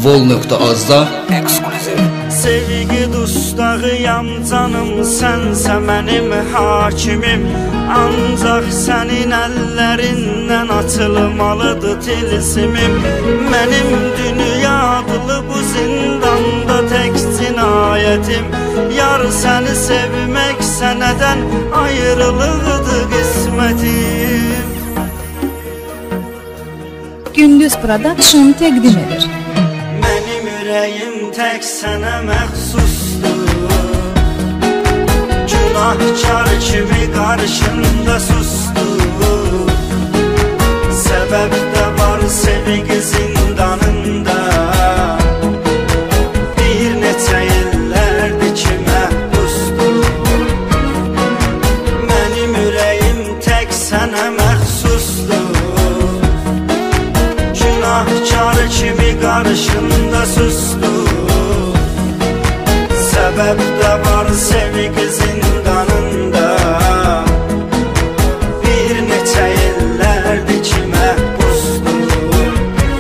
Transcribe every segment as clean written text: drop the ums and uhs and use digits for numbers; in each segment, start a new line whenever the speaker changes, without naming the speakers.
Vol.az-da eksklüziv.
Sevgi dustağıyam canım, sənsə mənim hakimim. Ancaq sənin əllərindən açılmalıdır tilsimim. Mənim dünya adlı bu zindanda tək cinayətim. Yar səni sevmək sənədən ayrılıqdır qismətim.
Gündüz Production təqdim edir.
Mənim ürəyim tək sənə məxsusdur. Günahkar kimi qarşında susdur. Səbəb də var sevgi zindanında. Bir neçə illərdir ki məhbusdur. Mənim ürəyim tək sənə məxsusdur. Günahkar kimi qarşında susdur. Səbəb də var sevgi zindanında. Bir neçə illərdir ki məhbusdur.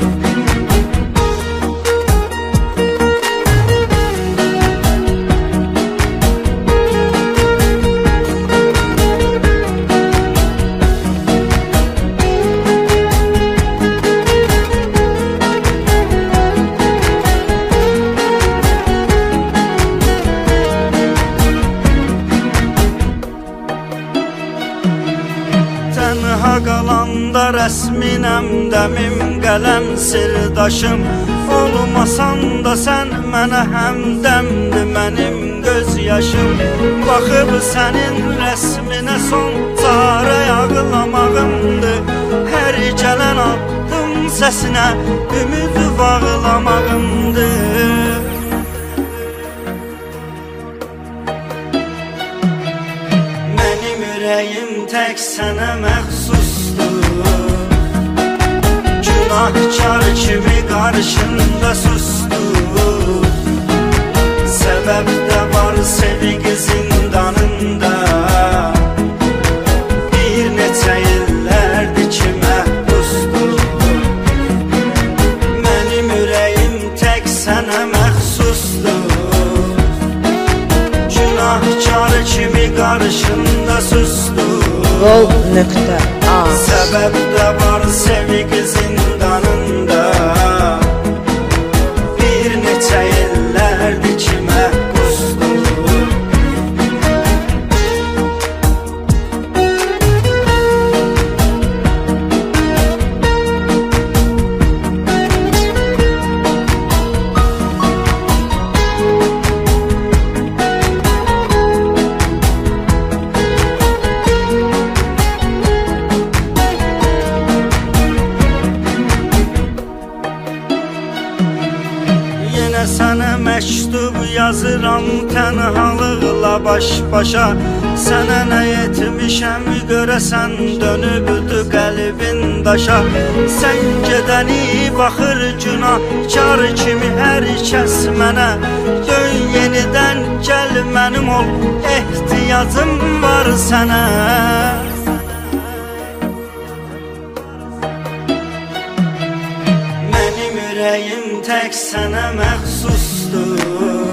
Tənha qalanda rəsminəm dəmim, qələm sirdaşım. Olmasan da sən mənə həmdəmdir mənim göz yaşım. Baxıb sənin rəsminə son çarə ağlamağımdır. Hər gələn addım səsinə ümid bağlamağımdır. Mənim ürəyim tək sənə məxsusdur. Günahkar kimi qarşında susdur. Səbəb də var sevgi zindanında. Bir neçə illərdir ki məhbusdur. Mənim ürəyim tək sənə məxsusdur. Günahkar kimi qarşında susdur.
Vol.az.
Səbəb də var sevgi zindanında. Bir neçə illərdir ki məhbusdur. Yenə sənə məktub yazıram tənhalıqla baş-başa. Sənə nə etmişəm görəsən dönübdü qəlbin daşa. Sən gedəni baxır günahkar kimi hər kəs mənə. Dön yenidən gəl mənim ol, ehtiyacım var sənə. Mənim ürəyim tək sənə məxsusdur.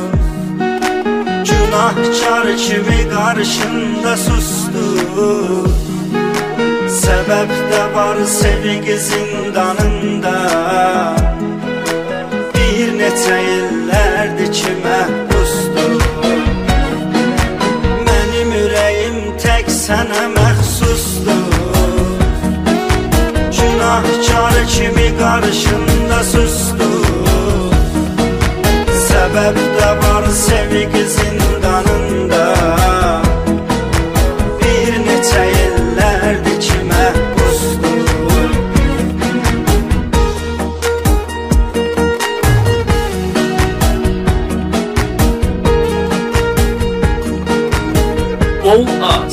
Günahkar kimi qarşında susdur. Səbəb də var sevgi zindanında. Bir neçə illərdir ki məhbusdur. Mənim ürəyim tək sənə məxsusdur. Günahkar kimi qarşında susdur. Səbəb də var sevgi zindanında. Bir neçə illərdir ki məhbusdur.
Vol.az